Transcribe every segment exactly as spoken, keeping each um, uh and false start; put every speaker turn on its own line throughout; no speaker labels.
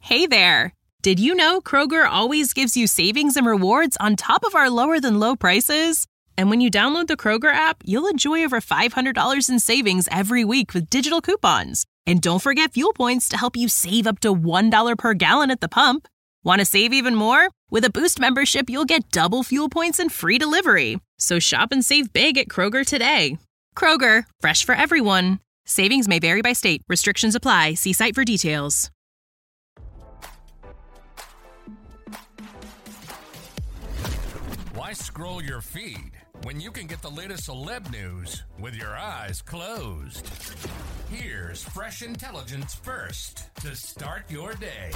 Hey there! Did you know Kroger always gives you savings and rewards on top of our lower-than-low prices? And when you download the Kroger app, you'll enjoy over five hundred dollars in savings every week with digital coupons. And don't forget fuel points to help you save up to one dollar per gallon at the pump. Want to save even more? With a Boost membership, you'll get double fuel points and free delivery. So shop and save big at Kroger today. Kroger, fresh for everyone. Savings may vary by state. Restrictions apply. See site for details.
Why scroll your feed when you can get the latest celeb news with your eyes closed? Here's fresh intelligence first to start your day.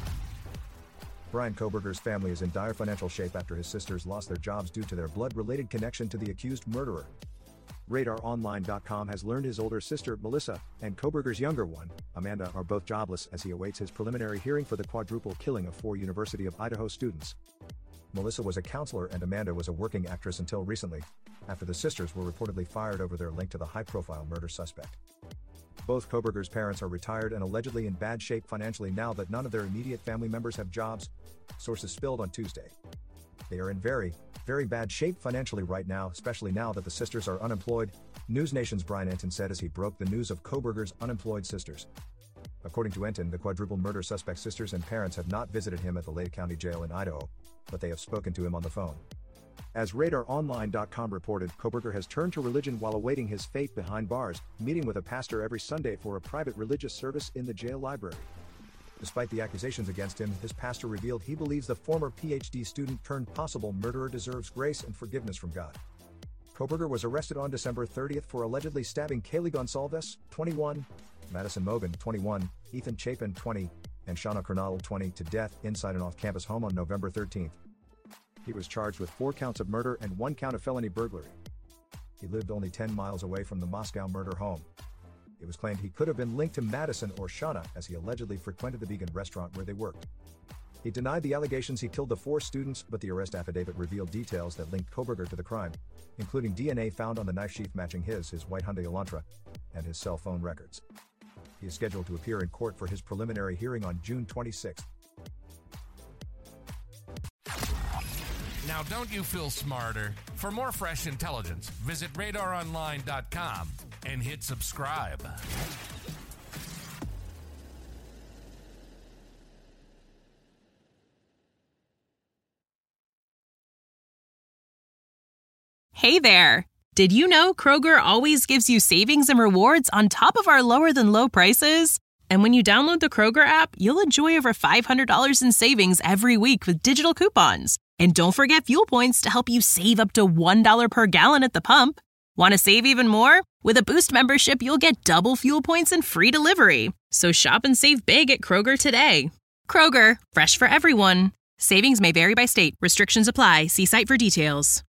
Bryan Kohberger's family is in dire financial shape after his sisters lost their jobs due to their blood-related connection to the accused murderer. Radar Online dot com has learned his older sister, Melissa, and Kohberger's younger one, Amanda, are both jobless as he awaits his preliminary hearing for the quadruple killing of four University of Idaho students. Melissa was a counselor and Amanda was a working actress until recently, after the sisters were reportedly fired over their link to the high-profile murder suspect. Both Kohberger's parents are retired and allegedly in bad shape financially now that none of their immediate family members have jobs, sources spilled on Tuesday. They are in very, very bad shape financially right now, especially now that the sisters are unemployed, News Nation's Brian Entin said as he broke the news of Kohberger's unemployed sisters. According to Entin, the quadruple murder suspect's sisters and parents have not visited him at the Lake County Jail in Idaho, but they have spoken to him on the phone. As Radar Online dot com reported, Kohberger has turned to religion while awaiting his fate behind bars, meeting with a pastor every Sunday for a private religious service in the jail library. Despite the accusations against him, his pastor revealed he believes the former P H D student turned possible murderer deserves grace and forgiveness from God. Kohberger was arrested on December thirtieth for allegedly stabbing Kaylee Gonsalves, twenty-one, Madison Mogan, twenty-one, Ethan Chapin, twenty, and Shauna Kernadel, twenty, to death inside an off-campus home on November thirteenth. He was charged with four counts of murder and one count of felony burglary. He lived only ten miles away from the Moscow murder home. It was claimed he could have been linked to Madison or Shauna as he allegedly frequented the vegan restaurant where they worked. He denied the allegations he killed the four students, but the arrest affidavit revealed details that linked Kohberger to the crime, including D N A found on the knife sheath matching his, his white Hyundai Elantra, and his cell phone records. He is scheduled to appear in court for his preliminary hearing on June twenty-sixth.
Now, don't you feel smarter? For more fresh intelligence, visit Radar Online dot com and hit subscribe.
Hey there! Did you know Kroger always gives you savings and rewards on top of our lower-than-low prices? And when you download the Kroger app, you'll enjoy over five hundred dollars in savings every week with digital coupons. And don't forget fuel points to help you save up to one dollar per gallon at the pump. Want to save even more? With a Boost membership, you'll get double fuel points and free delivery. So shop and save big at Kroger today. Kroger, fresh for everyone. Savings may vary by state. Restrictions apply. See site for details.